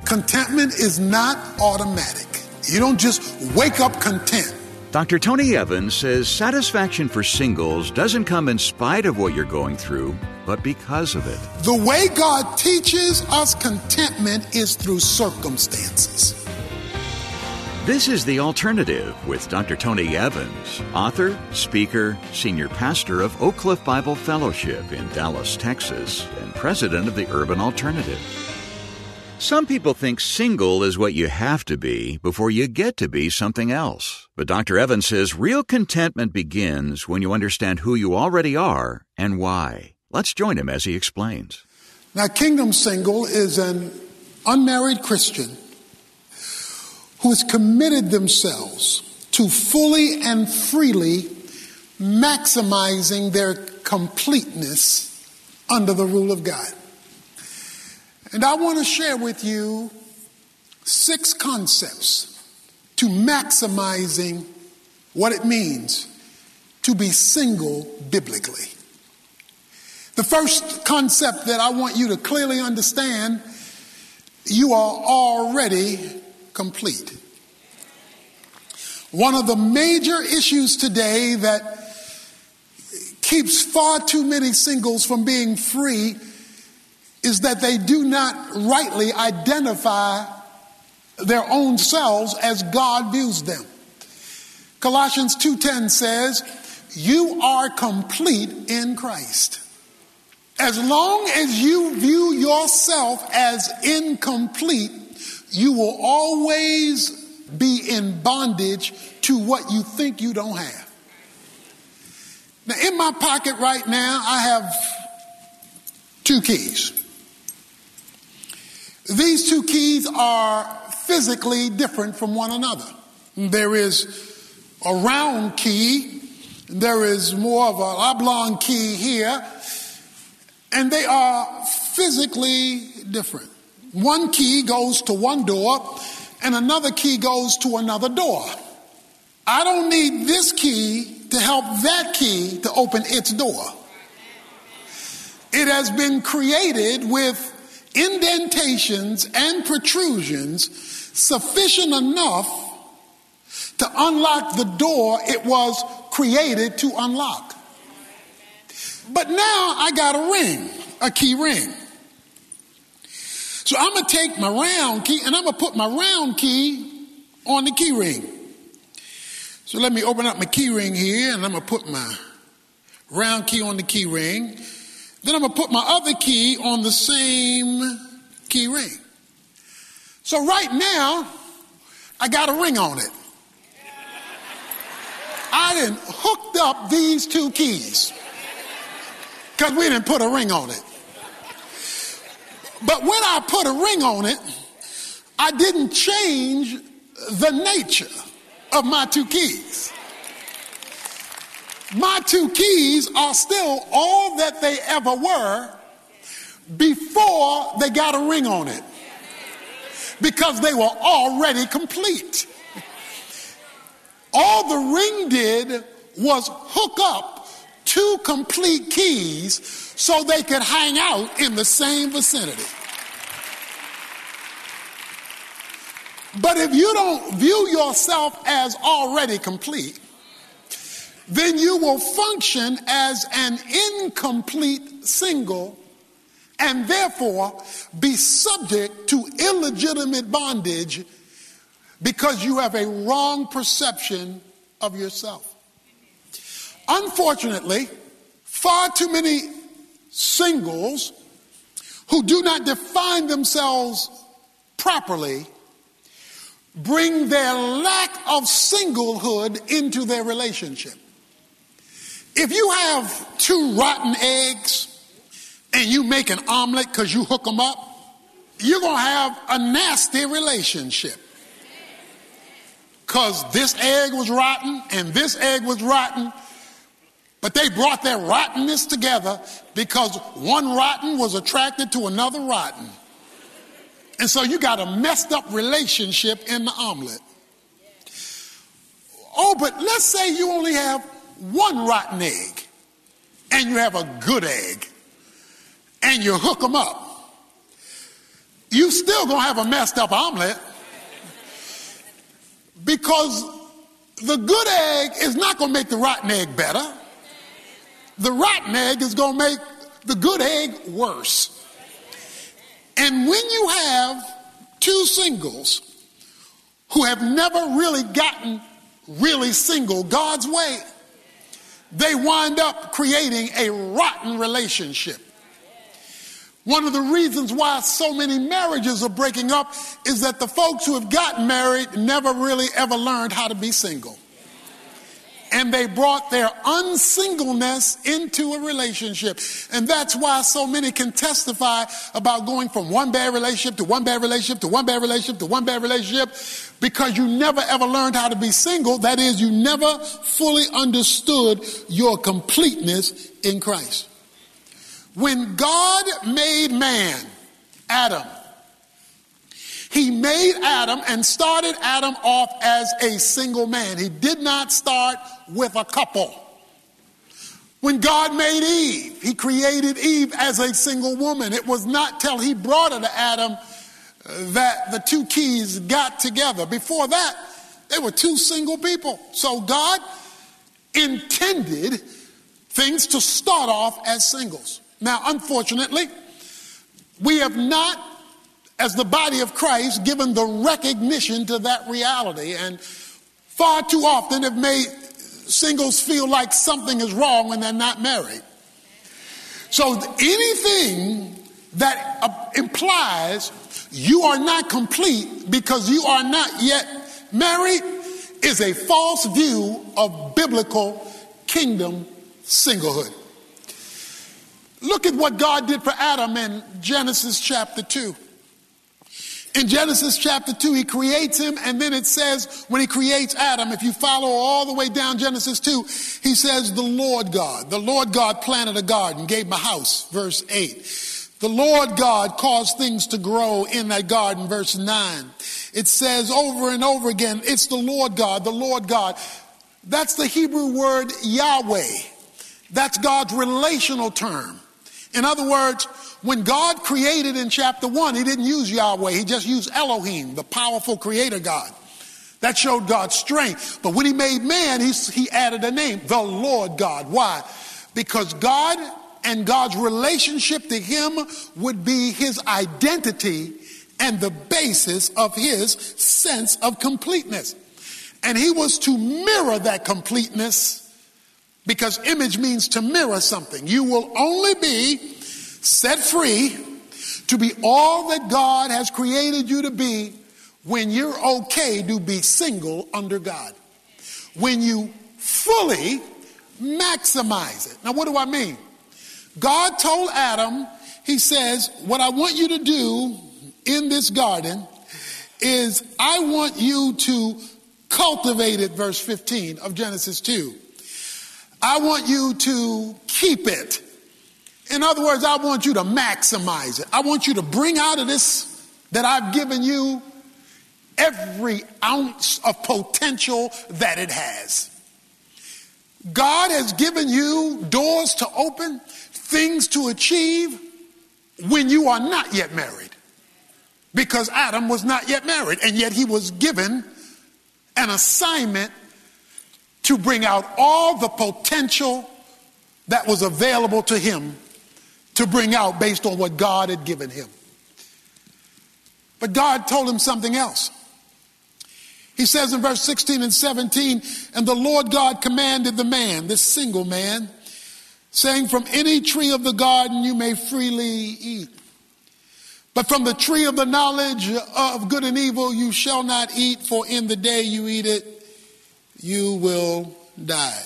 Contentment is not automatic. You don't just wake up content. Dr. Tony Evans says satisfaction for singles doesn't come in spite of what you're going through, but because of it. The way God teaches us contentment is through circumstances. This is The Alternative with Dr. Tony Evans, author, speaker, senior pastor of Oak Cliff Bible Fellowship in Dallas, Texas, and president of the Urban Alternative. Some people think single is what you have to be before you get to be something else. But Dr. Evans says real contentment begins when you understand who you already are and why. Let's join him as he explains. Now, Kingdom Single is an unmarried Christian who has committed themselves to fully and freely maximizing their completeness under the rule of God. And I want to share with you 6 concepts to maximizing what it means to be single biblically. The first concept that I want you to clearly understand, you are already complete. One of the major issues today that keeps far too many singles from being free is that they do not rightly identify their own selves as God views them. Colossians 2:10 says, "You are complete in Christ." As long as you view yourself as incomplete, you will always be in bondage to what you think you don't have. Now, in my pocket right now, I have 2 keys. These 2 keys are physically different from one another. There is a round key, there is more of an oblong key here, and they are physically different. One key goes to one door, and another key goes to another door. I don't need this key to help that key to open its door. It has been created with indentations and protrusions sufficient enough to unlock the door it was created to unlock. But now I got a ring, a key ring. So I'm going to take my round key and I'm going to put my round key on the key ring. So let me open up my key ring here and I'm going to put my round key on the key ring. Then I'm going to put my other key on the same key ring. So right now, I got a ring on it. I done hooked up these 2 keys because we didn't put a ring on it. But when I put a ring on it, I didn't change the nature of my 2 keys. My 2 keys are still all that they ever were before they got a ring on it, because they were already complete. All the ring did was hook up 2 complete keys so they could hang out in the same vicinity. But if you don't view yourself as already complete, then you will function as an incomplete single and therefore be subject to illegitimate bondage because you have a wrong perception of yourself. Unfortunately, far too many singles who do not define themselves properly bring their lack of singlehood into their relationship. If you have 2 rotten eggs and you make an omelet because you hook them up, you're going to have a nasty relationship. Because this egg was rotten and this egg was rotten, but they brought their rottenness together because one rotten was attracted to another rotten. And so you got a messed up relationship in the omelet. Oh, but let's say you only have 1 rotten egg and you have a good egg and you hook them up. you still going to have a messed up omelet, because the good egg is not going to make the rotten egg better. The rotten egg is going to make the good egg worse. And when you have two singles who have never really gotten really single God's way, they wind up creating a rotten relationship. One of the reasons why so many marriages are breaking up is that the folks who have gotten married never really ever learned how to be single. And they brought their unsingleness into a relationship. And that's why so many can testify about going from one bad relationship to one bad relationship to one bad relationship to one bad relationship, because you never ever learned how to be single. That is, you never fully understood your completeness in Christ. When God made man, Adam, he made Adam and started Adam off as a single man. He did not start with a couple. When God made Eve, he created Eve as a single woman. It was not till he brought her to Adam that the two keys got together. Before that, they were two single people. So God intended things to start off as singles. Now, unfortunately, we have not, as the body of Christ, given the recognition to that reality, and far too often have made singles feel like something is wrong when they're not married. So anything that implies you are not complete because you are not yet married is a false view of biblical kingdom singlehood. Look at what God did for Adam in Genesis chapter 2. In Genesis chapter 2, he creates him, and then it says, when he creates Adam, if you follow all the way down Genesis 2, he says, the Lord God planted a garden, gave him a house, verse 8. The Lord God caused things to grow in that garden, verse 9. It says over and over again, it's the Lord God, the Lord God. That's the Hebrew word Yahweh. That's God's relational term. In other words, when God created in chapter 1, he didn't use Yahweh. He just used Elohim, the powerful creator God. That showed God's strength. But when he made man, he added a name, the Lord God. Why? Because God and God's relationship to him would be his identity and the basis of his sense of completeness. And he was to mirror that completeness, because image means to mirror something. You will only be set free to be all that God has created you to be when you're okay to be single under God. When you fully maximize it. Now, what do I mean? God told Adam, he says, what I want you to do in this garden is I want you to cultivate it, verse 15 of Genesis 2. I want you to keep it. In other words, I want you to maximize it. I want you to bring out of this that I've given you every ounce of potential that it has. God has given you doors to open, things to achieve when you are not yet married. Because Adam was not yet married, and yet he was given an assignment to bring out all the potential that was available to him to bring out based on what God had given him. But God told him something else. He says in verse 16 and 17, and the Lord God commanded the man, this single man, saying, from any tree of the garden you may freely eat. But from the tree of the knowledge of good and evil you shall not eat, for in the day you eat it, you will die.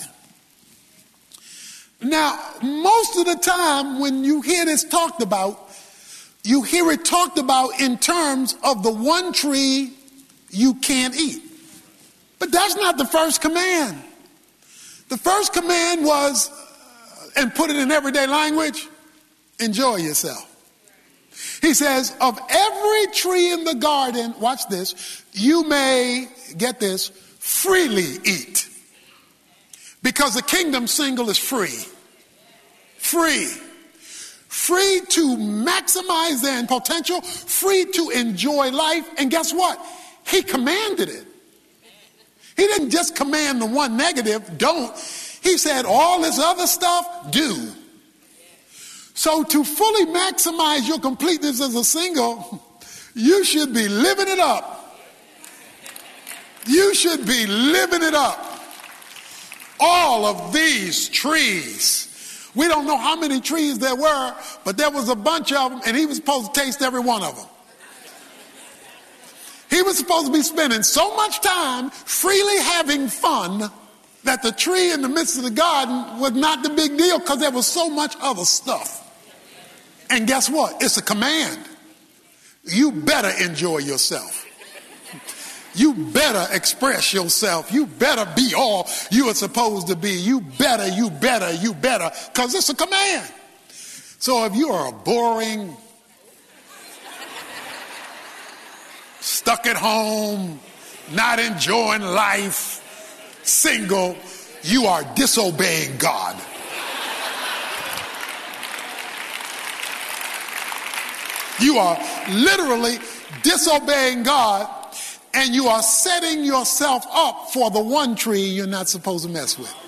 Now, most of the time when you hear this talked about, you hear it talked about in terms of the one tree you can't eat. But that's not the first command. The first command was, and put it in everyday language, enjoy yourself. He says, of every tree in the garden, watch this, you may, get this, freely eat. Because the kingdom single is free. Free. free to maximize their potential, free to enjoy life. And guess what? He commanded it. He didn't just command the one negative, don't. He said all this other stuff, do. So to fully maximize your completeness as a single, you should be living it up. You should be living it up. All of these trees. We don't know how many trees there were, but there was a bunch of them, and he was supposed to taste every one of them. He was supposed to be spending so much time freely having fun that the tree in the midst of the garden was not the big deal because there was so much other stuff. And guess what? It's a command. You better enjoy yourself. You better express yourself. You better be all you are supposed to be. You better, because it's a command. So if you are a boring, stuck at home, not enjoying life, single, you are disobeying God. You are literally disobeying God, and you are setting yourself up for the one tree you're not supposed to mess with.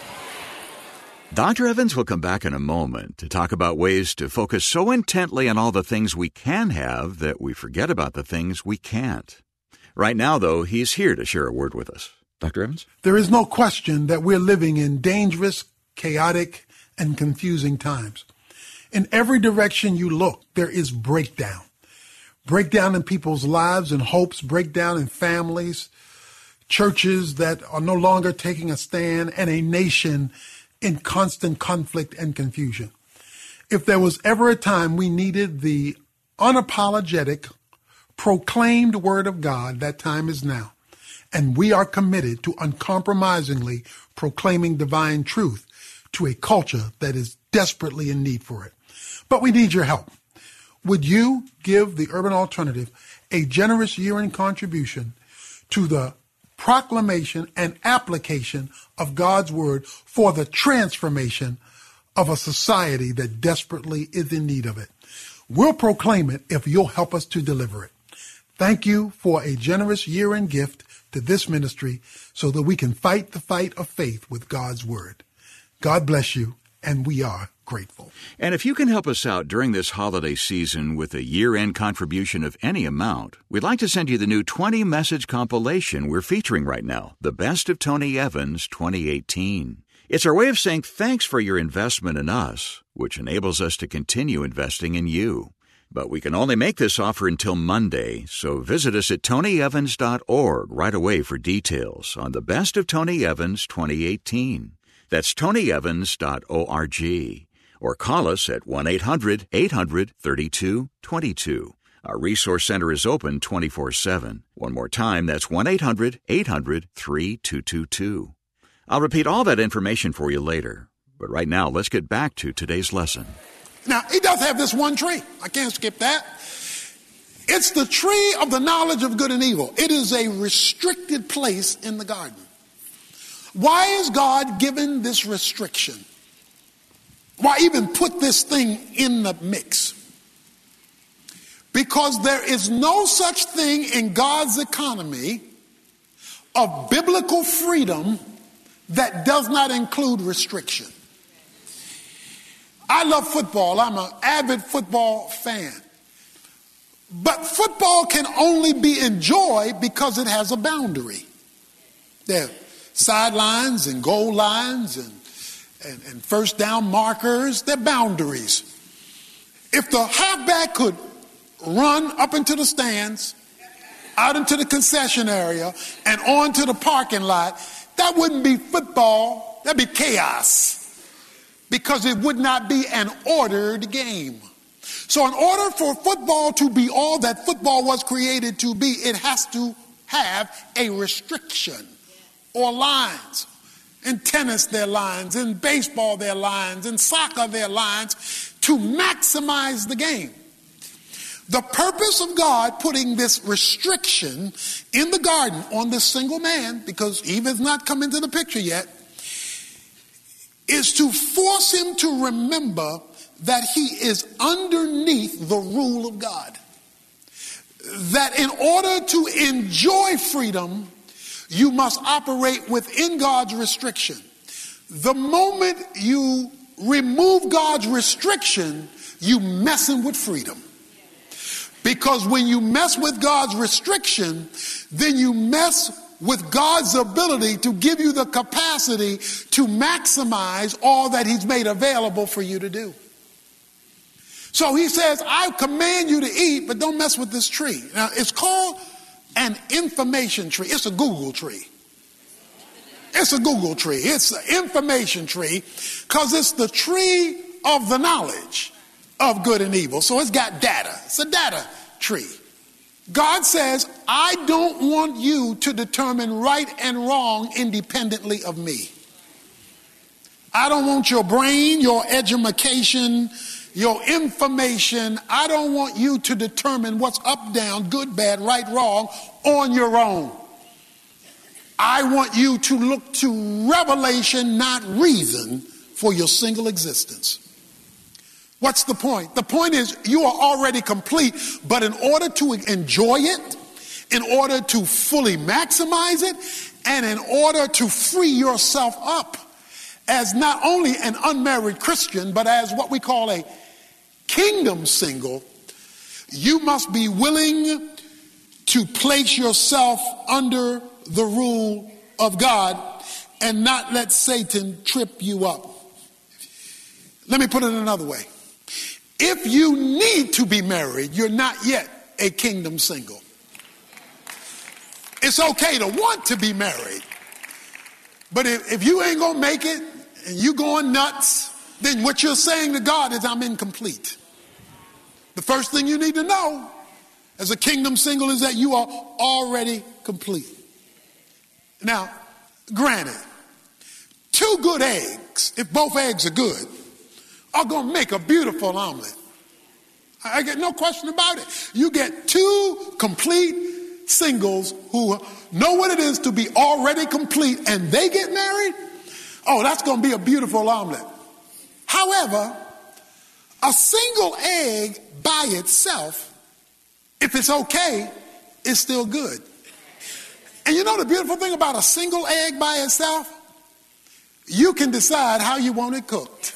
Dr. Evans will come back in a moment to talk about ways to focus so intently on all the things we can have that we forget about the things we can't. Right now, though, he's here to share a word with us. Dr. Evans? There is no question that we're living in dangerous, chaotic, and confusing times. In every direction you look, there is breakdown. Breakdown in people's lives and hopes, breakdown in families, churches that are no longer taking a stand, and a nation in constant conflict and confusion. If there was ever a time we needed the unapologetic, proclaimed word of God, that time is now. And we are committed to uncompromisingly proclaiming divine truth to a culture that is desperately in need for it. But we need your help. Would you give the Urban Alternative a generous year-end contribution to the proclamation and application of God's word for the transformation of a society that desperately is in need of it? We'll proclaim it if you'll help us to deliver it. Thank you for a generous year-end gift to this ministry so that we can fight the fight of faith with God's word. God bless you, and we are grateful. And if you can help us out during this holiday season with a year-end contribution of any amount, we'd like to send you the new 20-message compilation we're featuring right now, The Best of Tony Evans 2018. It's our way of saying thanks for your investment in us, which enables us to continue investing in you. But we can only make this offer until Monday, so visit us at tonyevans.org right away for details on The Best of Tony Evans 2018. That's tonyevans.org. Or call us at 1-800-800-3222. Our resource center is open 24/7. One more time, that's 1-800-800-3222. I'll repeat all that information for you later. But right now, let's get back to today's lesson. Now, he does have this one tree. I can't skip that. It's the tree of the knowledge of good and evil. It is a restricted place in the garden. Why is God given this restriction? Why even put this thing in the mix? Because there is no such thing in God's economy of biblical freedom that does not include restriction. I love football. I'm an avid football fan. But football can only be enjoyed because it has a boundary. There are sidelines and goal lines and first down markers. They're boundaries. If the halfback could run up into the stands, out into the concession area, and on to the parking lot, that wouldn't be football. That'd be chaos. Because it would not be an ordered game. So in order for football to be all that football was created to be, it has to have a restriction or lines. In tennis, there are lines. In baseball, there are lines. In soccer, there are lines to maximize the game. The purpose of God putting this restriction in the garden on this single man, because Eve has not come into the picture yet, is to force him to remember that he is underneath the rule of God. That in order to enjoy freedom, you must operate within God's restriction. The moment you remove God's restriction, you messing with freedom. Because when you mess with God's restriction, then you mess with God's ability to give you the capacity to maximize all that he's made available for you to do. So he says, I command you to eat, but don't mess with this tree. Now, it's called an information tree. It's a Google tree. It's a Google tree. It's an information tree because it's the tree of the knowledge of good and evil. So it's got data. It's a data tree. God says, I don't want you to determine right and wrong independently of me. I don't want your brain, your education, your information. I don't want you to determine what's up, down, good, bad, right, wrong on your own. I want you to look to revelation, not reason, for your single existence. What's the point? The point is you are already complete, but in order to enjoy it, in order to fully maximize it, and in order to free yourself up as not only an unmarried Christian, but as what we call a kingdom single, you must be willing to place yourself under the rule of God and not let Satan trip you up. Let me put it another way. If you need to be married, you're not yet a kingdom single. It's okay to want to be married, but if you ain't gonna make it and you going nuts, then what you're saying to God is, I'm incomplete. The first thing you need to know as a kingdom single is that you are already complete. Now, granted, 2 good eggs, if both eggs are good, are going to make a beautiful omelet. I get no question about it. You get 2 complete singles who know what it is to be already complete and they get married. Oh, that's going to be a beautiful omelet. However, a single egg by itself, if it's okay, is still good. And you know the beautiful thing about a single egg by itself? You can decide how you want it cooked.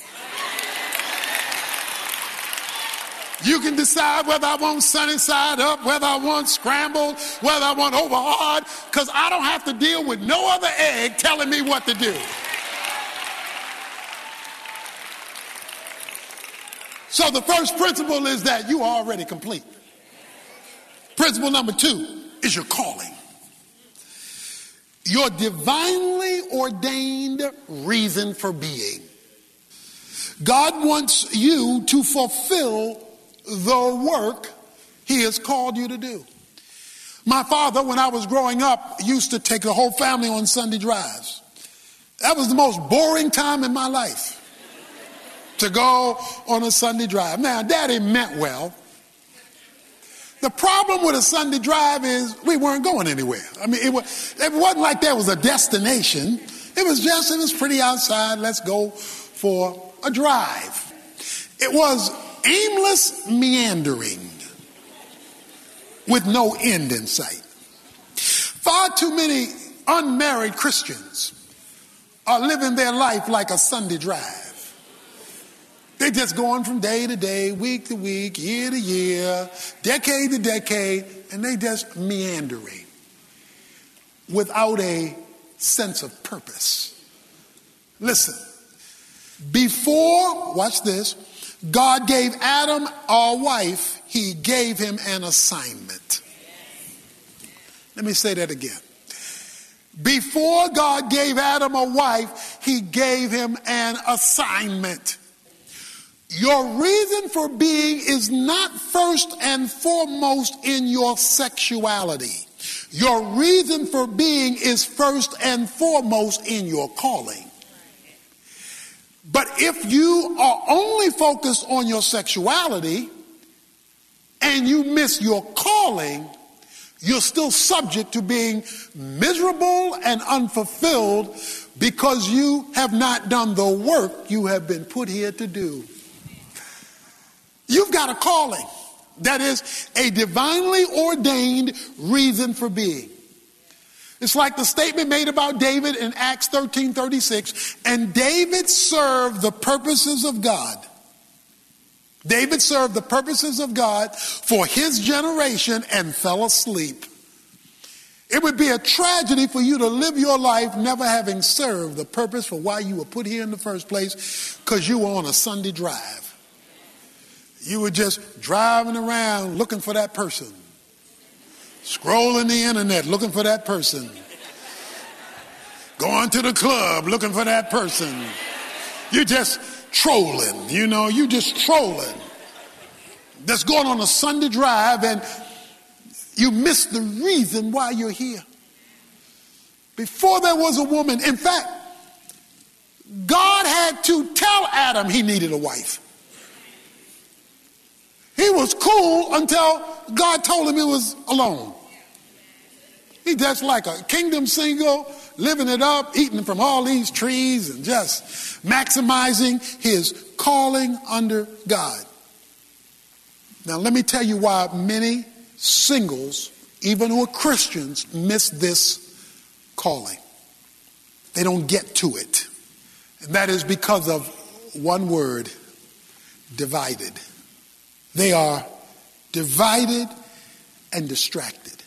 You can decide whether I want sunny side up, whether I want scrambled, whether I want over hard, because I don't have to deal with no other egg telling me what to do. So the first principle is that you are already complete. Principle number 2 is your calling. Your divinely ordained reason for being. God wants you to fulfill the work he has called you to do. My father, when I was growing up, used to take the whole family on Sunday drives. That was the most boring time in my life, to go on a Sunday drive. Now, Daddy meant well. The problem with a Sunday drive is we weren't going anywhere. I mean, it wasn't like there was a destination. It was pretty outside. Let's go for a drive. It was aimless meandering with no end in sight. Far too many unmarried Christians are living their life like a Sunday drive. They're just going from day to day, week to week, year to year, decade to decade, and they just meandering without a sense of purpose. Listen, before, watch this, God gave Adam a wife, he gave him an assignment. Let me say that again. Before God gave Adam a wife, he gave him an assignment. Your reason for being is not first and foremost in your sexuality. Your reason for being is first and foremost in your calling. But if you are only focused on your sexuality and you miss your calling, you're still subject to being miserable and unfulfilled because you have not done the work you have been put here to do. You've got a calling. That is a divinely ordained reason for being. It's like the statement made about David in Acts 13:36. And David served the purposes of God. David served the purposes of God for his generation and fell asleep. It would be a tragedy for you to live your life never having served the purpose for why you were put here in the first place, because you were on a Sunday drive. You were just driving around looking for that person. Scrolling the internet looking for that person. Going to the club looking for that person. You're just trolling, you just trolling. Just going on a Sunday drive, and you miss the reason why you're here. Before there was a woman, in fact, God had to tell Adam he needed a wife. He was cool until God told him he was alone. He just like a kingdom single, living it up, eating from all these trees and just maximizing his calling under God. Now let me tell you why many singles, even who are Christians, miss this calling. They don't get to it. And that is because of one word: divided. They are divided and distracted.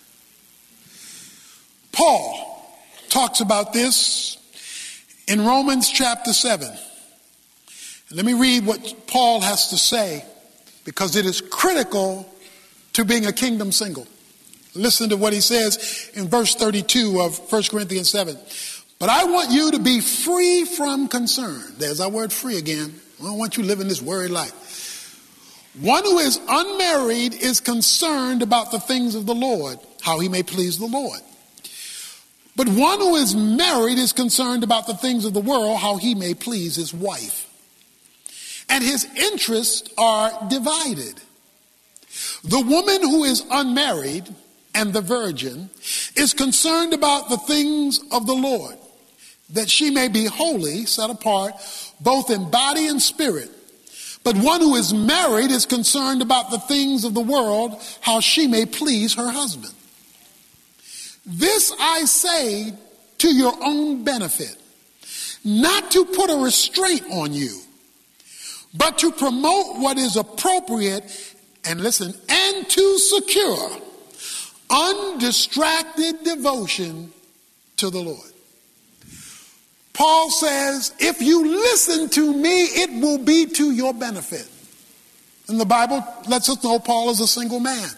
Paul talks about this in Romans chapter 7. Let me read what Paul has to say, because it is critical to being a kingdom single. Listen to what he says in verse 32 of 1 Corinthians 7. But I want you to be free from concern. There's our word free again. I don't want you living this worried life. One who is unmarried is concerned about the things of the Lord, how he may please the Lord. But one who is married is concerned about the things of the world, how he may please his wife. And his interests are divided. The woman who is unmarried and the virgin is concerned about the things of the Lord, that she may be holy, set apart, both in body and spirit. But one who is married is concerned about the things of the world, how she may please her husband. This I say to your own benefit, not to put a restraint on you, but to promote what is appropriate, and listen, and to secure undistracted devotion to the Lord. Paul says, if you listen to me, it will be to your benefit. And the Bible lets us know Paul is a single man.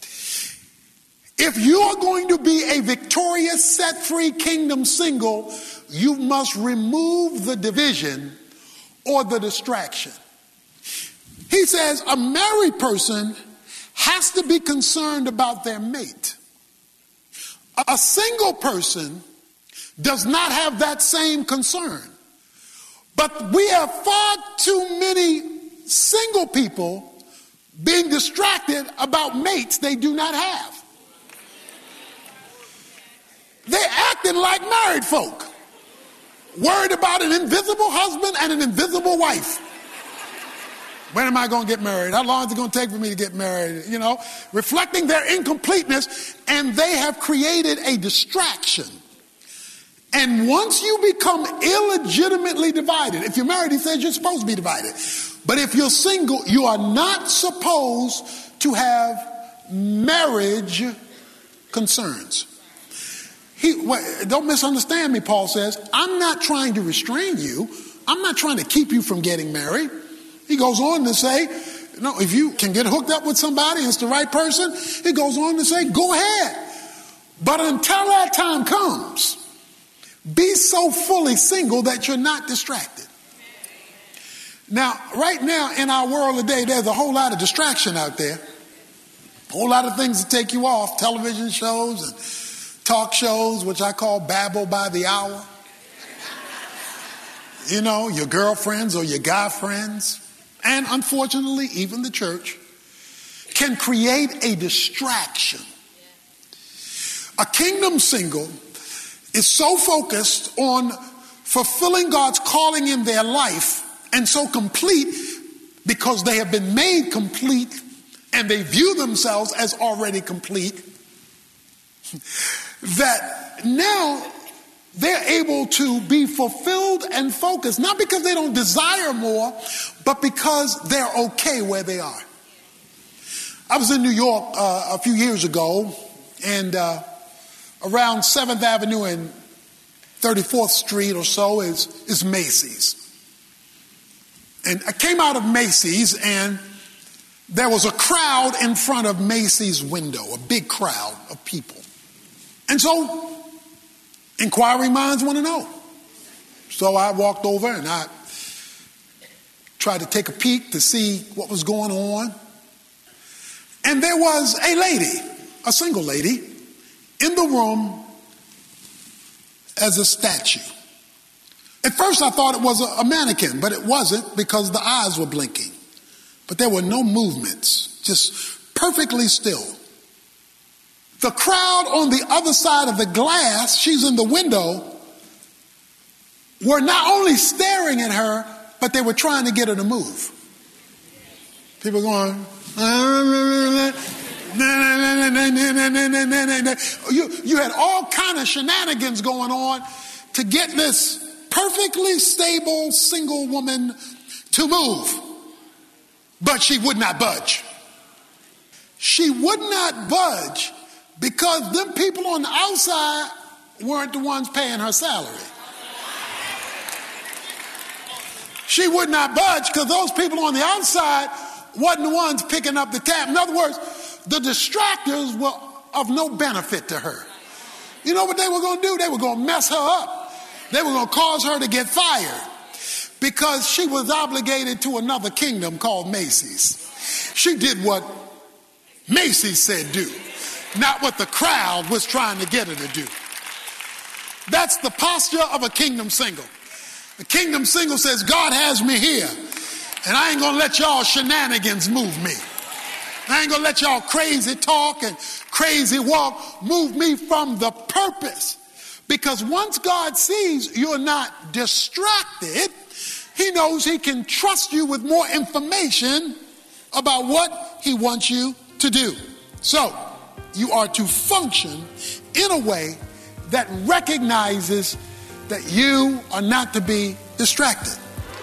If you are going to be a victorious, set-free kingdom single, you must remove the division or the distraction. He says a married person has to be concerned about their mate. A single person does not have that same concern. But we have far too many single people being distracted about mates they do not have. They're acting like married folk, worried about an invisible husband and an invisible wife. When am I going to get married? How long is it going to take for me to get married? Reflecting their incompleteness, and they have created a distraction. And once you become illegitimately divided, if you're married, he says you're supposed to be divided. But if you're single, you are not supposed to have marriage concerns. Don't misunderstand me, Paul says. I'm not trying to restrain you. I'm not trying to keep you from getting married. He goes on to say, if you can get hooked up with somebody, it's the right person, he goes on to say, go ahead. But until that time comes, be so fully single that you're not distracted. Now, right now in our world today, there's a whole lot of distraction out there. A whole lot of things to take you off. Television shows and talk shows, which I call babble by the hour. Your girlfriends or your guy friends, and unfortunately even the church, can create a distraction. A kingdom single is so focused on fulfilling God's calling in their life and so complete because they have been made complete and they view themselves as already complete, that now they're able to be fulfilled and focused, not because they don't desire more, but because they're okay where they are. I was in New York a few years ago, and around 7th Avenue and 34th Street or so is Macy's. And I came out of Macy's, and there was a crowd in front of Macy's window, a big crowd of people. And so inquiring minds want to know. So I walked over and I tried to take a peek to see what was going on. And there was a lady, a single lady, in the room as a statue. At first I thought it was a mannequin, but it wasn't, because the eyes were blinking. But there were no movements, just perfectly still. The crowd on the other side of the glass, she's in the window, were not only staring at her, but they were trying to get her to move. People going, you had all kind of shenanigans going on to get this perfectly stable single woman to move. But she would not budge. She would not budge because them people on the outside weren't the ones paying her salary. She would not budge because those people on the outside wasn't the ones picking up the tab. In other words, the distractors were of no benefit to her. You know what they were going to do? They were going to mess her up. They were going to cause her to get fired because she was obligated to another kingdom called Macy's. She did what Macy's said do, not what the crowd was trying to get her to do. That's the posture of a kingdom single. The kingdom single says, God has me here, and I ain't going to let y'all shenanigans move me. I ain't going to let y'all crazy talk and crazy walk move me from the purpose. Because once God sees you're not distracted, he knows he can trust you with more information about what he wants you to do. So, you are to function in a way that recognizes that you are not to be distracted.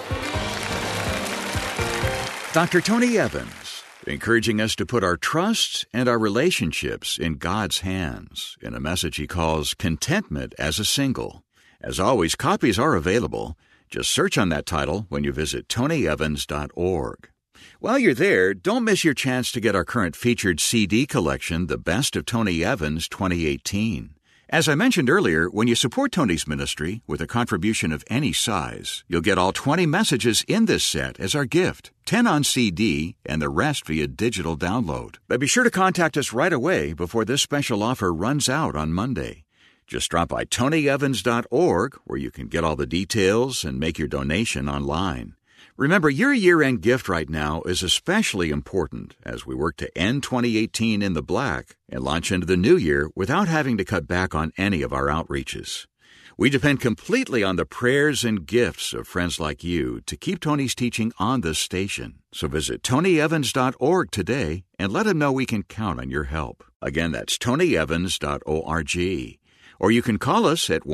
Dr. Tony Evans, encouraging us to put our trust and our relationships in God's hands in a message he calls Contentment as a Single. As always, copies are available. Just search on that title when you visit tonyevans.org. While you're there, don't miss your chance to get our current featured CD collection, The Best of Tony Evans 2018. As I mentioned earlier, when you support Tony's ministry with a contribution of any size, you'll get all 20 messages in this set as our gift, 10 on CD, and the rest via digital download. But be sure to contact us right away before this special offer runs out on Monday. Just drop by tonyevans.org, where you can get all the details and make your donation online. Remember, your year-end gift right now is especially important as we work to end 2018 in the black and launch into the new year without having to cut back on any of our outreaches. We depend completely on the prayers and gifts of friends like you to keep Tony's teaching on this station. So visit tonyevans.org today and let him know we can count on your help. Again, that's tonyevans.org. Or you can call us at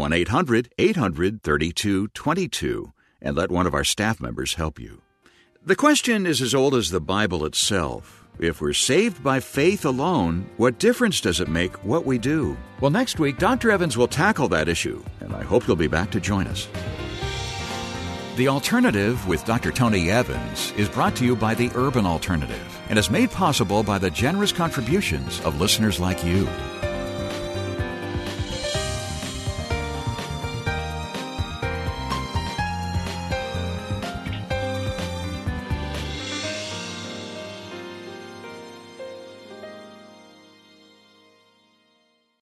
1-800-800-3222. and let one of our staff members help you. The question is as old as the Bible itself. If we're saved by faith alone, what difference does it make what we do? Well, next week, Dr. Evans will tackle that issue, and I hope you'll be back to join us. The Alternative with Dr. Tony Evans is brought to you by the Urban Alternative and is made possible by the generous contributions of listeners like you.